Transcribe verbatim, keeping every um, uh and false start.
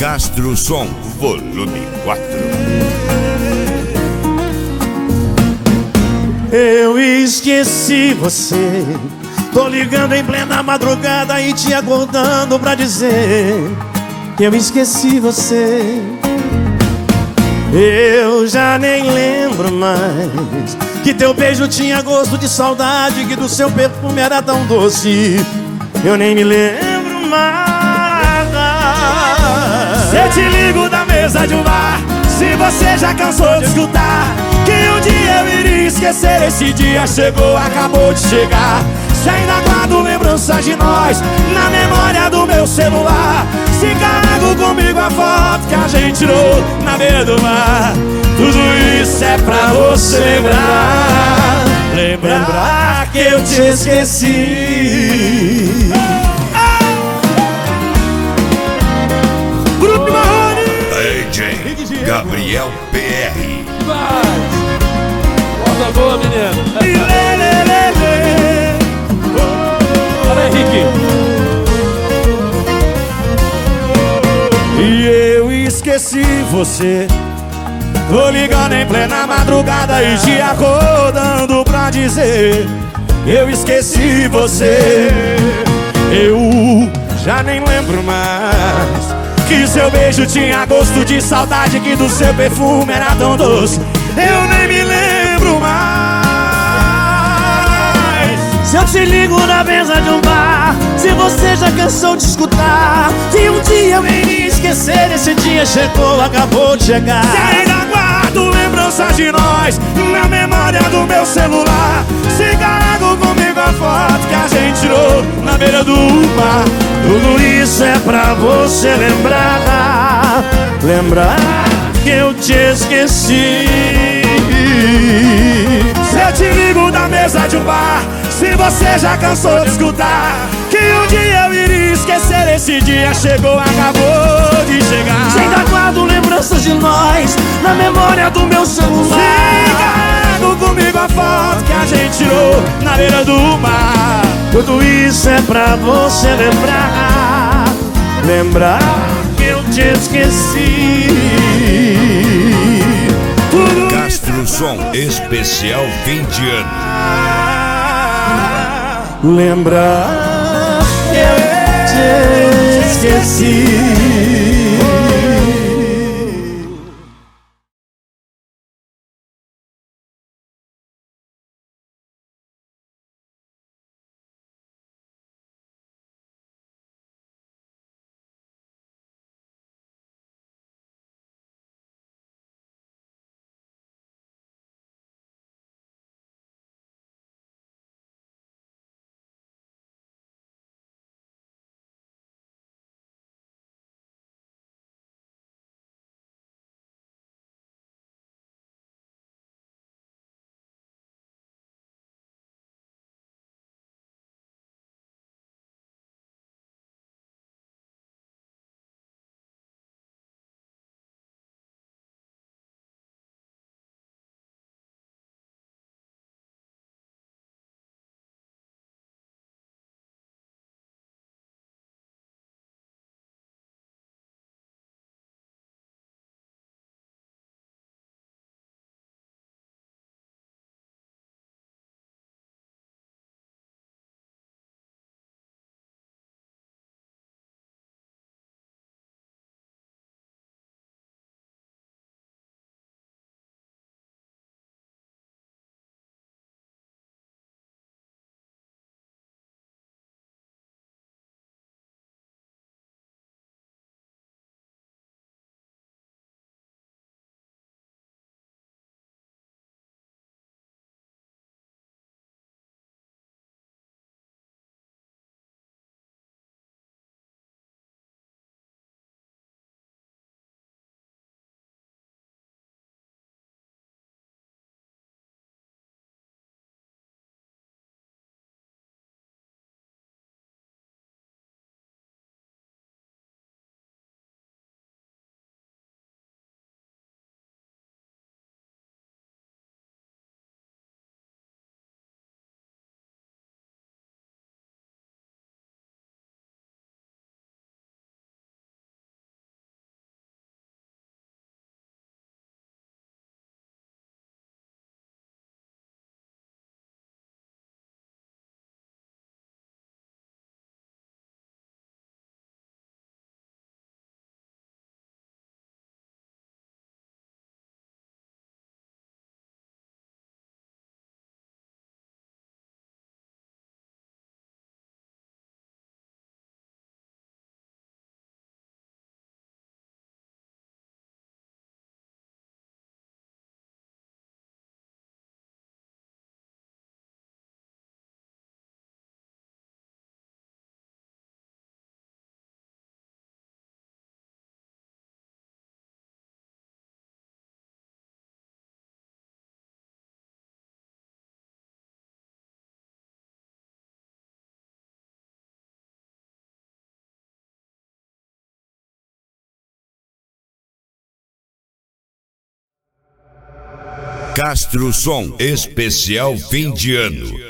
Castro Som, volume quatro. Eu esqueci você. Tô ligando em plena madrugada e te acordando pra dizer que eu esqueci você. Eu já nem lembro mais que teu beijo tinha gosto de saudade, que do seu perfume era tão doce. Eu nem me lembro mais. Se eu te ligo da mesa de um bar, se você já cansou de escutar que um dia eu iria esquecer, esse dia chegou, acabou de chegar. Se ainda guardo lembranças de nós na memória do meu celular, se carrego comigo a foto que a gente tirou na beira do mar, tudo isso é pra você lembrar, lembrar que eu te esqueci. Grupo Marrone, D J Gabriel P R. Volta boa, menino. Fala, Henrique. E eu esqueci você. Tô ligando em plena madrugada e te acordando pra dizer que eu esqueci você. Eu já nem lembro mais que seu beijo tinha gosto de saudade, que do seu perfume era tão doce. Eu nem me lembro mais. Se eu te ligo na mesa de um bar, se você já cansou de escutar que um dia eu iria esquecer, esse dia chegou, acabou de chegar. Se ainda guardo lembranças de nós na memória do meu celular, se carrego comigo a foto que a gente tirou na beira do mar, Tudo isso é pra você lembrar, lembrar que eu te esqueci. se eu te ligo da mesa de um bar, se você já cansou de escutar que um dia eu iria esquecer, esse dia chegou, acabou de chegar. Se ainda guardo lembranças de nós na memória do meu celular, se carrego comigo a foto que a gente tirou na beira do mar, tudo isso é pra você lembrar, lembrar que eu te esqueci. tudo Castro Som especial fim de ano. Lembrar que eu te esqueci. Castro Som, especial fim de ano.